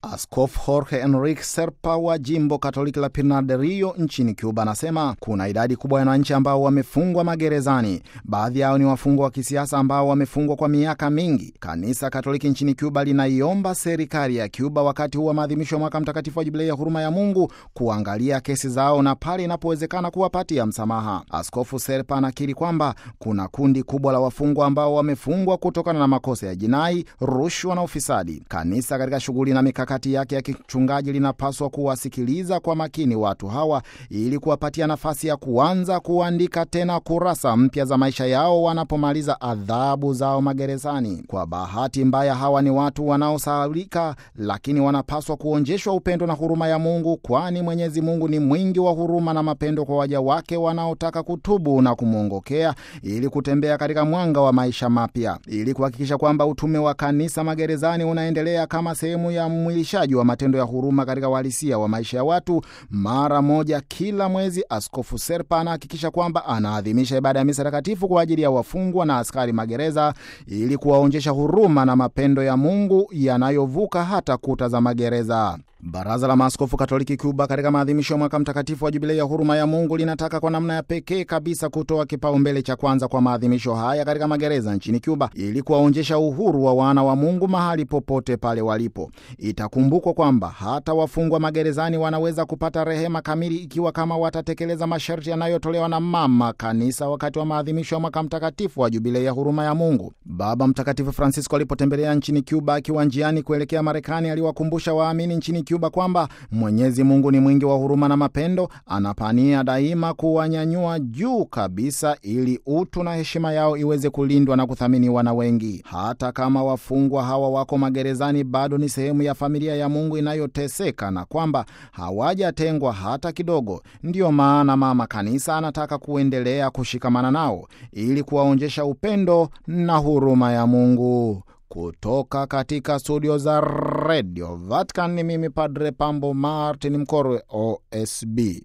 Askofu Jorge Enrique Serpa wa jimbo Katoliki la Pinar del Rio nchini Cuba anasema kuna idadi kubwa ya wananchi ambao wamefungwa magerezani. Baadhi yao ni wafungwa wa kisiasa ambao wamefungwa kwa miaka mingi. Kanisa Katoliki nchini Cuba linaiomba serikali ya Cuba wakati huu wa maadhimisho ya mwaka mtakatifu wa Jubilei ya huruma ya Mungu kuangalia kesi zao na pale inapowezekana kuwapatia msamaha. Askofu Serpa anakiri kwamba kuna kundi kubwa la wafungwa ambao wamefungwa kutokana na makosa ya jinai, rushwa na ufisadi. Kanisa katika shughuli na mikakati yake ya kichungaji linapaswa kuwasikiliza kwa makini watu hawa ili kuwapatia nafasi ya kuanza kuandika tena kurasa mpya za maisha yao wanapomaliza adhabu zao magerezani. Kwa bahati mbaya, hawa ni watu wanaosahaulika, lakini wanapaswa kuonjeshwa upendo na huruma ya Mungu, kwani Mwenyezi Mungu ni mwingi wa huruma na mapendo kwa waja wake wanaotaka kutubu na kumwongokea ili kutembea katika mwanga wa maisha mapya. Ili kuhakikisha kwamba utume wa kanisa magerezani unaendelea kama sehemu ya mwilishaji wa matendo ya huruma katika uhalisia wa maisha ya watu, mara moja kila mwezi Askofu Serpa anahakikisha kwamba anaadhimisha ibada ya misa takatifu kwa ajili ya wafungwa na askari magereza ili kuwaonjesha huruma na mapendo ya Mungu yanayovuka hata kuta za magereza. Baraza la Maaskofu Katoliki Cuba katika maadhimisho ya mwaka mtakatifu wa Jubilei ya huruma ya Mungu linataka kwa namna ya pekee kabisa kutoa kipaumbele cha kwanza kwa maadhimisho haya katika magereza nchini Cuba ili kuwaonjesha uhuru wa wana wa Mungu mahali popote pale walipo. Itakumbukwa kwamba hata wafungwa magerezani wanaweza kupata rehema kamili ikiwa kama watatekeleza masharti yanayotolewa na Mama Kanisa wakati wa maadhimisho ya mwaka mtakatifu wa Jubilei ya huruma ya Mungu. Baba Mtakatifu Francisco alipotembelea nchini Cuba akiwa njiani kuelekea Marekani aliwakumbusha waamini nchini Cuba kwamba Mwenyezi Mungu ni mwingi wa huruma na mapendo, anapania daima kuwanyanyua juu kabisa ili utu na heshima yao iweze kulindwa na kuthaminiwa na wengi. Hata kama wafungwa hawa wako magerezani, bado ni sehemu ya familia ya Mungu inayoteseka na kwamba hawajatengwa hata kidogo. Ndiyo maana Mama Kanisa anataka kuendelea kushikamana nao ili kuwaonjesha upendo na huruma ya Mungu. Kutoka katika studio za Radio Vatican ni mimi Padre Pambo Martin Mkorwe, OSB.